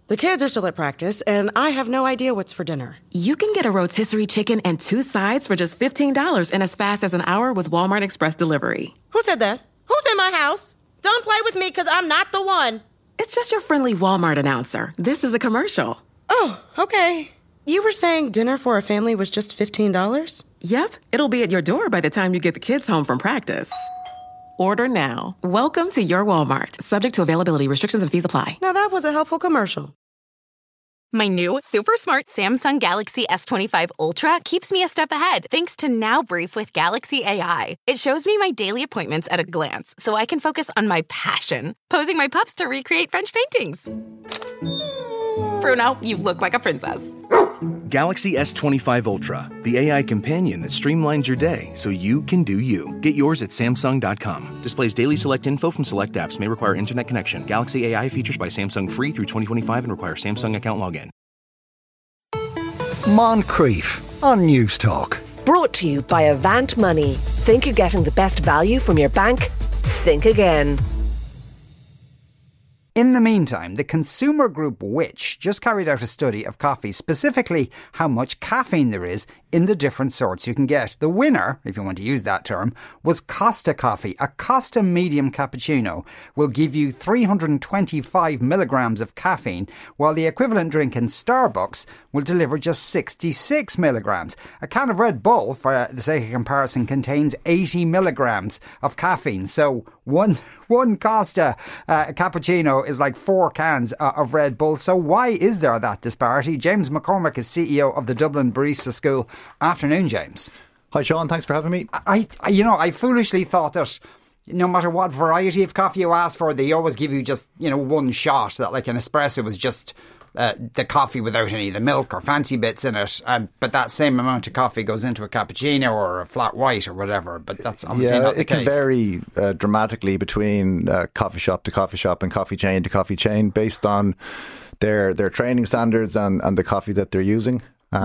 The kids are still at practice, and I have no idea what's for dinner. You can get a rotisserie chicken and 2 sides for just $15 in as fast as an hour with Walmart Express Delivery. Who said that? Who's in my house? Don't play with me, because I'm not the one. It's just your friendly Walmart announcer. This is a commercial. Oh, okay. You were saying dinner for a family was just $15? Yep, it'll be at your door by the time you get the kids home from practice. Order now. Welcome to your Walmart. Subject to availability, restrictions, and fees apply. Now that was a helpful commercial. My new super smart Samsung Galaxy S25 Ultra keeps me a step ahead thanks to Now Brief with Galaxy AI. It shows me my daily appointments at a glance so I can focus on my passion, posing my pups to recreate French paintings. Bruno, you look like a princess. Galaxy S25 Ultra, the AI companion that streamlines your day so you can do you. Get yours at Samsung.com. Displays daily select info from select apps. May require internet connection. Galaxy AI features by Samsung free through 2025 and require Samsung account login. Moncrief on News Talk. Brought to you by Avant Money. Think you're getting the best value from your bank? Think again. In the meantime, the consumer group Which just carried out a study of coffee, specifically how much caffeine there is in the different sorts you can get. The winner, if you want to use that term, was Costa Coffee. A Costa Medium Cappuccino will give you 325 milligrams of caffeine, while the equivalent drink in Starbucks will deliver just 66 milligrams. A can of Red Bull, for the sake of comparison, contains 80 milligrams of caffeine. So one Costa cappuccino is like 4 cans of Red Bull. So why is there that disparity? James McCormack is CEO of the Dublin Barista School. Afternoon, James. Hi, Sean. Thanks for having me. I foolishly thought that no matter what variety of coffee you ask for, they always give you just, one shot, that like an espresso was just the coffee without any of the milk or fancy bits in it. But that same amount of coffee goes into a cappuccino or a flat white or whatever. But that's obviously not the case. It can vary dramatically between coffee shop to coffee shop and coffee chain to coffee chain based on their training standards and the coffee that they're using.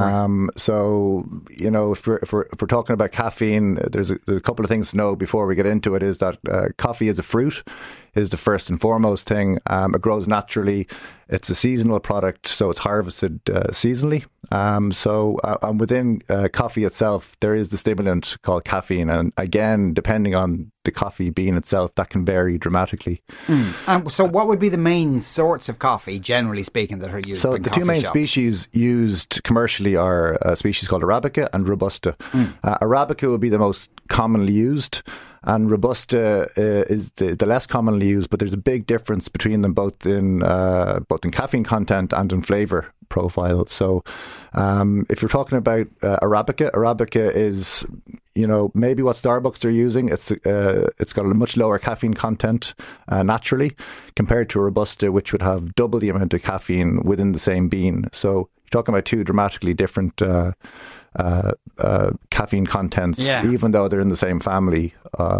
So, if we're talking about caffeine, there's a couple of things to know before we get into it. Is that coffee is a fruit, is the first and foremost thing. It grows naturally. It's a seasonal product, so it's harvested seasonally. And within coffee itself, there is the stimulant called caffeine. And again, depending on the coffee bean itself, that can vary dramatically. So what would be the main sorts of coffee, generally speaking, that are used in coffee shops? So the two main species used commercially are a species called Arabica and Robusta. Arabica would be the most commonly used, and Robusta is the less commonly used, but there's a big difference between them both in caffeine content and in flavour profile. So if you're talking about Arabica is, maybe what Starbucks are using. It's got a much lower caffeine content naturally compared to Robusta, which would have double the amount of caffeine within the same bean. So you're talking about two dramatically different caffeine contents, even though they're in the same family.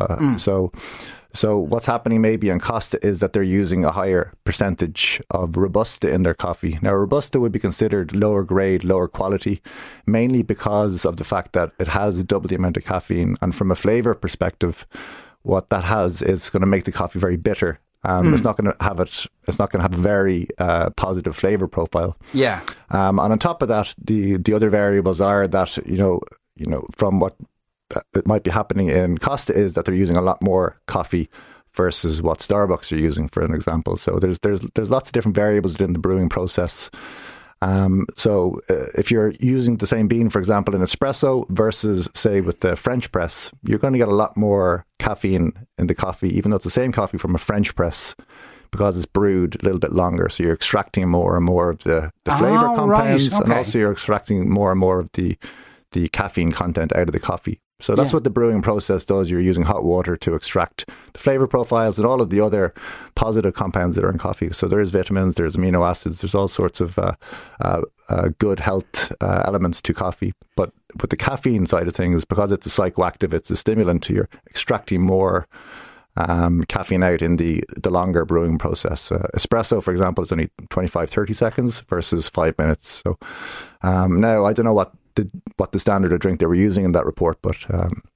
So what's happening maybe in Costa is that they're using a higher percentage of Robusta in their coffee. Now, Robusta would be considered lower grade, lower quality, mainly because of the fact that it has double the amount of caffeine. And from a flavour perspective, what that has is going to make the coffee very bitter. It's not going to have It's not going to have a very positive flavour profile. Yeah. And on top of that, the other variables are that from what it might be happening in Costa is that they're using a lot more coffee versus what Starbucks are using, for an example. So there's lots of different variables within the brewing process. So if you're using the same bean, for example, in espresso versus, say, with the French press, you're going to get a lot more caffeine in the coffee, even though it's the same coffee from a French press, because it's brewed a little bit longer. So you're extracting more and more of the flavour compounds, and also you're extracting more and more of the caffeine content out of the coffee. So that's what the brewing process does. You're using hot water to extract the flavour profiles and all of the other positive compounds that are in coffee. So there's vitamins, there's amino acids, there's all sorts of good health elements to coffee. But with the caffeine side of things, because it's a psychoactive, it's a stimulant, you're extracting more caffeine out in the longer brewing process. Espresso, for example, is only 25-30 seconds versus 5 minutes. So now I don't know what the standard of drink they were using in that report, but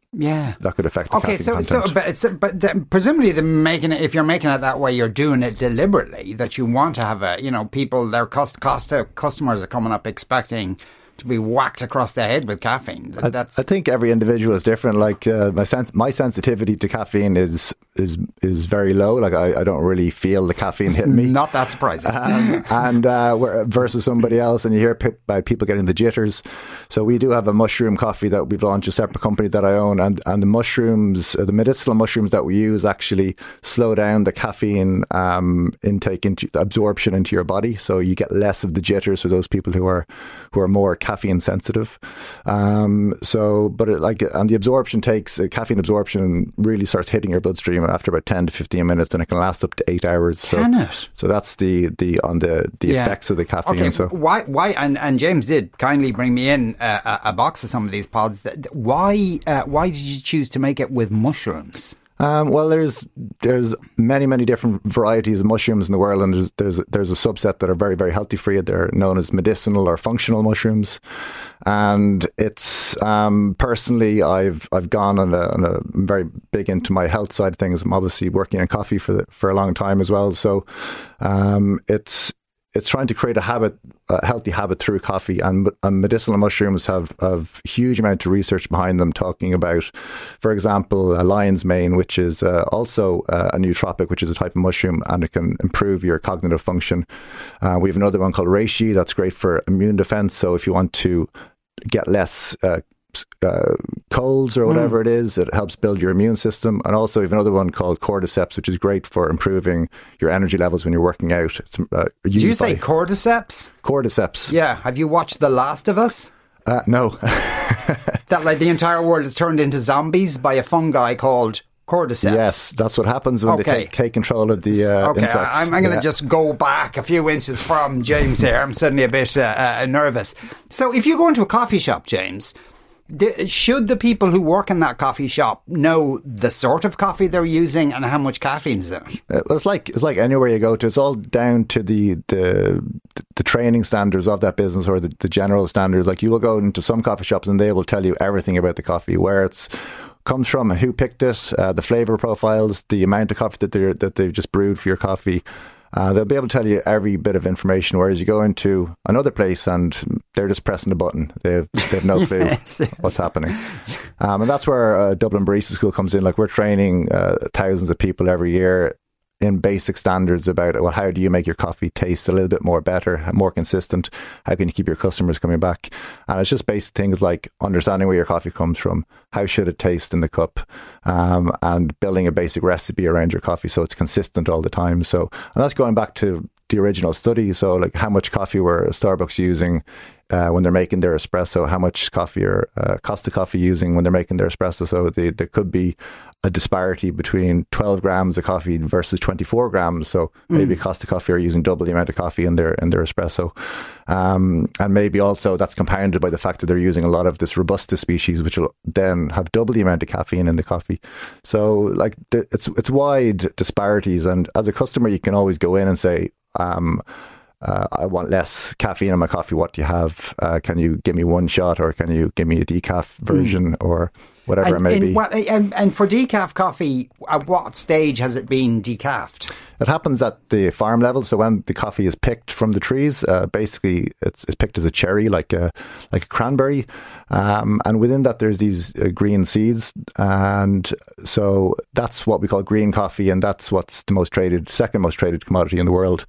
Yeah, that could affect the caffeine content. But presumably, if you're making it that way, you're doing it deliberately. That you want to have people, their customers are coming up expecting to be whacked across the head with caffeine. I think every individual is different. Like my sensitivity to caffeine is very low. Like I don't really feel the caffeine hitting me. Not that surprising. Versus somebody else, and you hear by people getting the jitters. So we do have a mushroom coffee that we've launched, a separate company that I own, and the mushrooms, the medicinal mushrooms that we use, actually slow down the caffeine intake, absorption into your body. So you get less of the jitters for those people who are more caffeine sensitive. And the absorption caffeine absorption really starts hitting your bloodstream after about 10 to 15 minutes, and it can last up to 8 hours. Can it? So that's the effects of the caffeine. Okay, so why? And James did kindly bring me in a box of some of these pods. Why did you choose to make it with mushrooms? Well, there's many different varieties of mushrooms in the world, and there's a subset that are very, very healthy for you. They're known as medicinal or functional mushrooms, and it's personally I've gone on a very big into my health side of things. I'm obviously working in coffee for a long time as well, so it's trying to create a healthy habit through coffee, and medicinal mushrooms have huge amount of research behind them, talking about, for example, lion's mane, which is also a nootropic, which is a type of mushroom, and it can improve your cognitive function. We have another one called reishi that's great for immune defense. So if you want to get less colds or whatever it is, it helps build your immune system. And also we have another one called cordyceps, which is great for improving your energy levels when you're working out. Did you say cordyceps? Cordyceps. Yeah. Have you watched The Last of Us? No. That the entire world is turned into zombies by a fungi called cordyceps. Yes, that's what happens when they take control of the insects. I'm going to just go back a few inches from James here. I'm suddenly a bit nervous. So if you go into a coffee shop, James, should the people who work in that coffee shop know the sort of coffee they're using and how much caffeine is in it? It's like anywhere you go to. It's all down to the training standards of that business, or the general standards. Like, you will go into some coffee shops and they will tell you everything about the coffee, where it's comes from, who picked it, the flavour profiles, the amount of coffee that they've just brewed for your coffee. They'll be able to tell you every bit of information, whereas you go into another place and they're just pressing the button. They have no clue what's happening. And that's where Dublin Barista School comes in. Like, we're training thousands of people every year in basic standards about, well, how do you make your coffee taste a little bit more better, more consistent? How can you keep your customers coming back? And it's just basic things like understanding where your coffee comes from, how should it taste in the cup, and building a basic recipe around your coffee so it's consistent all the time. So, and that's going back to the original study. So, like, how much coffee were Starbucks using when they're making their espresso? How much coffee are Costa Coffee using when they're making their espresso? So there could be a disparity between 12 grams of coffee versus 24 grams. So maybe Costa Coffee are using double the amount of coffee in their espresso. And maybe also that's compounded by the fact that they're using a lot of this Robusta species, which will then have double the amount of caffeine in the coffee. So, like, it's wide disparities. And as a customer, you can always go in and say, I want less caffeine in my coffee. What do you have? Can you give me one shot, or can you give me a decaf version, or whatever it may be? And for decaf coffee, at what stage has it been decafed? It happens at the farm level. So when the coffee is picked from the trees, basically it's picked as a cherry, like a cranberry, and within that there's these green seeds, and so that's what we call green coffee, and that's what's the second most traded commodity in the world.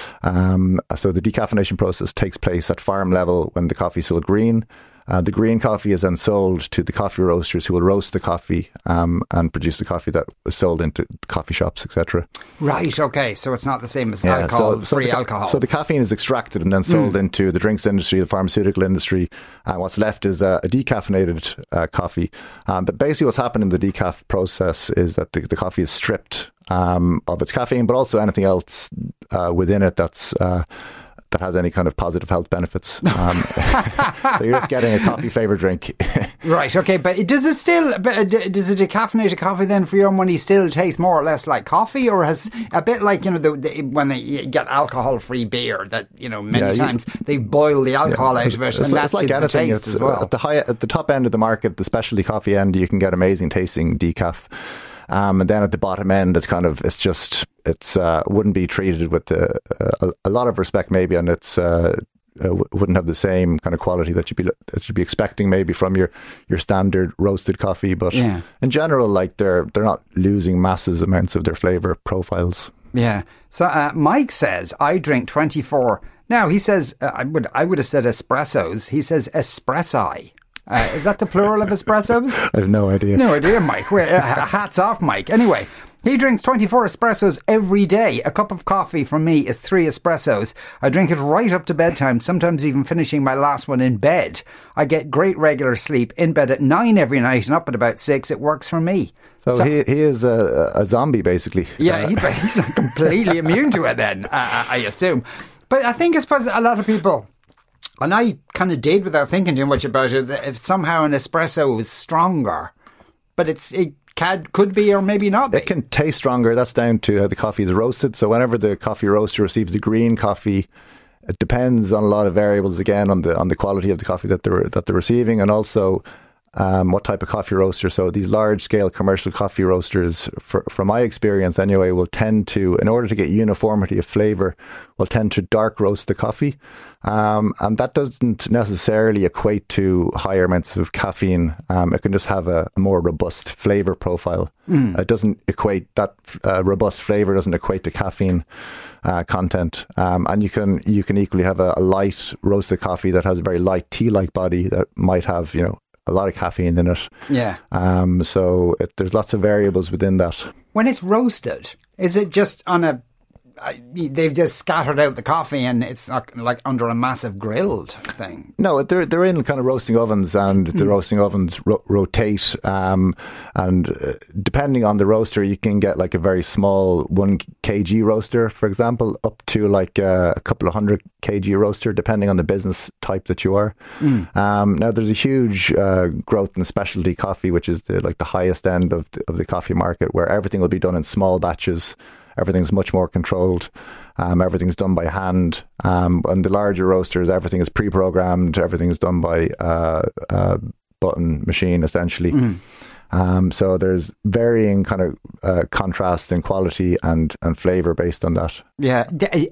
So the decaffeination process takes place at farm level when the coffee is still green. The green coffee is then sold to the coffee roasters, who will roast the coffee and produce the coffee that was sold into coffee shops, etc. Right, okay. So it's not the same as alcohol-free alcohol. So the caffeine is extracted and then sold into the drinks industry, the pharmaceutical industry, and what's left is a decaffeinated coffee. But basically what's happened in the decaf process is that the coffee is stripped of its caffeine, but also anything else within it that's that has any kind of positive health benefits. So you're just getting a coffee flavor drink. Right, okay, but does it decaffeinated coffee then for your money still taste more or less like coffee, or has a bit like, when they get alcohol-free beer that, many times they boil the alcohol out of it, and that's like anything. The taste as well. At the top end of the market, the specialty coffee end, you can get amazing tasting decaf. And then at the bottom end, it's wouldn't be treated with a lot of respect maybe, and it's wouldn't have the same kind of quality that you'd be expecting maybe from your standard roasted coffee. But in general, like they're not losing massive amounts of their flavour profiles. Yeah. So Mike says, I drink 24. Now he says, I would have said espressos. He says espressi. Is that the plural of espressos? I have no idea. No idea, Mike. Hats off, Mike. Anyway, he drinks 24 espressos every day. A cup of coffee from me is 3 espressos. I drink it right up to bedtime, sometimes even finishing my last one in bed. I get great regular sleep, in bed at 9 every night and up at about 6. It works for me. So he is a zombie, basically. Yeah, he's not completely immune to it then, I assume. But I suppose a lot of people... And I kind of did without thinking too much about it. If somehow an espresso is stronger, but it could be or maybe not be. It can taste stronger. That's down to how the coffee is roasted. So whenever the coffee roaster receives the green coffee, it depends on a lot of variables. Again, on the quality of the coffee that they're receiving, and also what type of coffee roaster. So these large scale commercial coffee roasters, from my experience anyway, will tend to, in order to get uniformity of flavour, will tend to dark roast the coffee. And that doesn't necessarily equate to higher amounts of caffeine. It can just have a more robust flavour profile. It doesn't equate, that robust flavour doesn't equate to caffeine content. And you can equally have a light roasted coffee that has a very light tea-like body that might have, a lot of caffeine in it. Yeah. So there's lots of variables within that. When it's roasted, is it just on they've just scattered out the coffee and it's not like under a massive grill type thing? No, they're in kind of roasting ovens, and the roasting ovens rotate. And depending on the roaster, you can get like a very small 1 kg roaster, for example, up to like a couple of 100 kg roaster, depending on the business type that you are. Now, there's a huge growth in specialty coffee, which is the highest end of the coffee market, where everything will be done in small batches. Everything's much more controlled. Everything's done by hand. And the larger roasters, everything is pre-programmed. Everything's done by button machine, essentially. So there's varying kind of contrast in quality and flavour based on that. Yeah.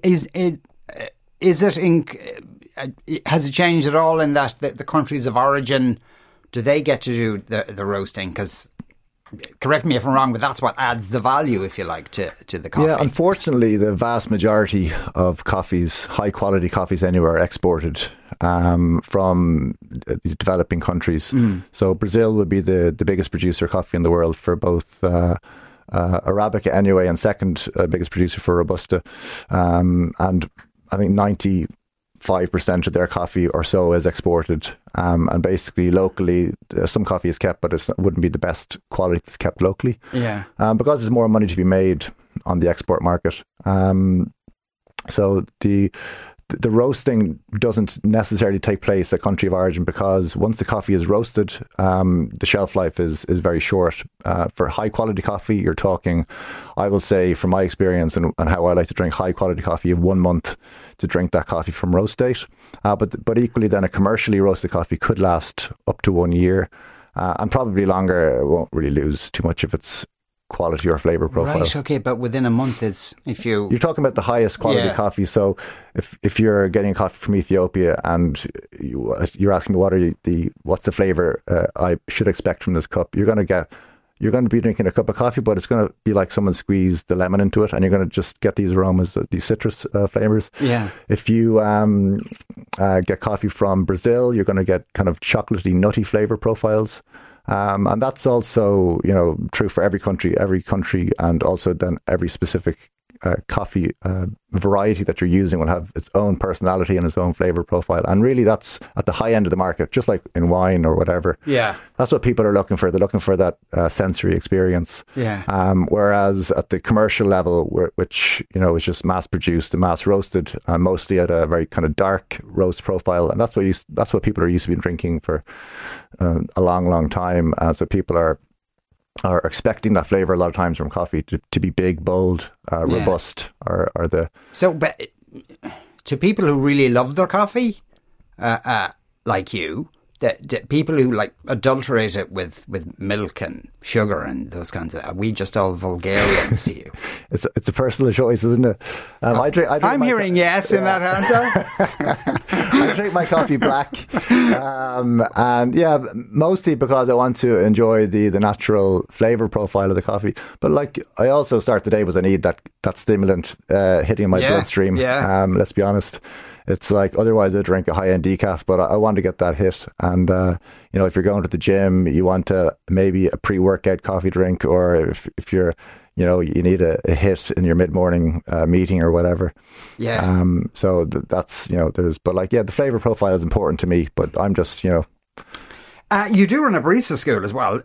Has it changed at all in that the countries of origin, do they get to do the roasting? Because... correct me if I'm wrong, but that's what adds the value, if you like, to the coffee. Yeah, unfortunately, the vast majority of coffees, high quality coffees anywhere, are exported from these developing countries. So Brazil would be the biggest producer of coffee in the world for both Arabica anyway, and second biggest producer for Robusta. And I think 95% of their coffee or so is exported, and basically locally some coffee is kept, but it wouldn't be the best quality that's kept locally. Yeah. Because there's more money to be made on the export market. So the roasting doesn't necessarily take place at country of origin, because once the coffee is roasted, the shelf life is very short. For high quality coffee, you're talking, I will say from my experience and how I like to drink high quality coffee, you have 1 month to drink that coffee from roast date. But equally then a commercially roasted coffee could last up to 1 year, and probably longer. It won't really lose too much of its quality or flavour profile. Right, okay, but within a month is you're talking about the highest quality coffee. So if you're getting coffee from Ethiopia and you're asking me what's the flavour I should expect from this cup, you're going to be drinking a cup of coffee, but it's going to be like someone squeezed the lemon into it, and you're going to just get these aromas, these citrus flavours. Yeah. If you get coffee from Brazil, you're going to get kind of chocolatey, nutty flavour profiles. And that's also, true for every country, and also then every specific coffee variety that you're using will have its own personality and its own flavour profile. And really that's at the high end of the market, just like in wine or whatever. Yeah. That's what people are looking for. They're looking for that sensory experience. Yeah. Whereas at the commercial level, which, you know, is just mass produced and mass roasted, mostly at a very kind of dark roast profile. And that's what people are used to been drinking for a long time. So people are expecting that flavour a lot of times from coffee to be big, bold, robust, or the... So, but to people who really love their coffee, like you, the people who like adulterate it with milk and sugar and those kinds of... Are we just all vulgarians to you? It's a personal choice, isn't it? I'm hearing yes in that answer. I drink my coffee black, and mostly because I want to enjoy the natural flavour profile of the coffee. But like, I also start the day with I need that stimulant hitting my bloodstream. Yeah. Let's be honest. It's like, otherwise I drink a high-end decaf, but I want to get that hit. And, you know, if you're going to the gym, you want maybe a pre-workout coffee drink, or if you're, you know, you need a hit in your mid-morning meeting or whatever. Yeah. So that's, you know, the flavour profile is important to me, but I'm just, you know. You do run a barista school as well.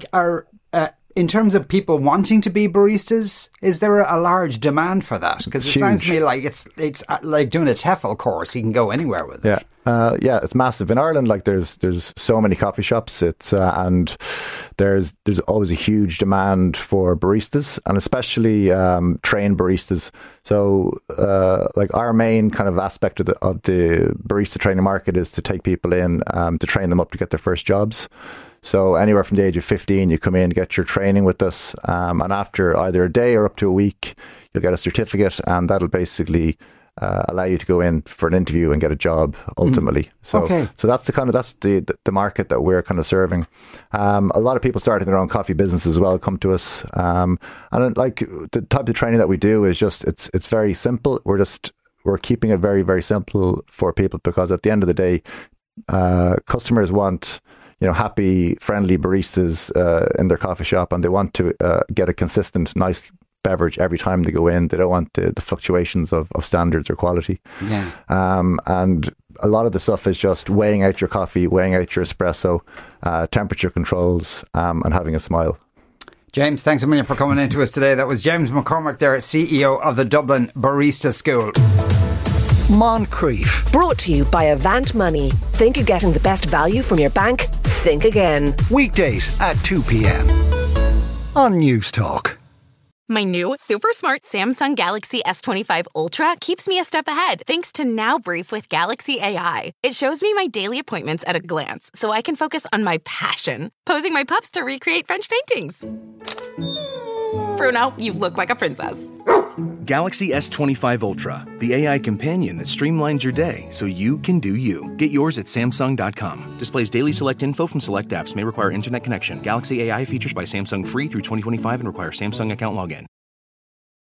In terms of people wanting to be baristas, is there a large demand for that? Because it sounds to me like it's like doing a TEFL course. You can go anywhere with it. Yeah, it's massive in Ireland. Like there's so many coffee shops. It's and there's always a huge demand for baristas, and especially trained baristas. So like our main kind of aspect of the barista training market is to take people in to train them up to get their first jobs. So anywhere from the age of 15, you come in, get your training with us, and after either a day or up to a week, you'll get a certificate, and that'll basically allow you to go in for an interview and get a job ultimately. So that's the market that we're kind of serving. A lot of people starting their own coffee business as well come to us, and like the type of training that we do is just it's very simple. We're keeping it very, very simple for people, because at the end of the day, customers want, you know, happy, friendly baristas in their coffee shop, and they want to get a consistent, nice beverage every time they go in. They don't want the fluctuations of standards or quality. Yeah. And a lot of the stuff is just weighing out your coffee, weighing out your espresso, temperature controls, and having a smile. James, thanks a million for coming in to us today. That was James McCormack there, CEO of the Dublin Barista School. Moncrief. Brought to you by Avant Money. Think you're getting the best value from your bank? Think again. Weekdays at 2 p.m. on News Talk. My new super smart Samsung Galaxy S25 Ultra keeps me a step ahead thanks to Now Brief with Galaxy AI. It shows me my daily appointments at a glance so I can focus on my passion, posing my pups to recreate French paintings. Bruno, you look like a princess. Galaxy S25 Ultra, the AI companion that streamlines your day so you can do you. Get yours at Samsung.com. Displays daily select info from select apps. May require internet connection. Galaxy AI features by Samsung free through 2025 and require Samsung account login.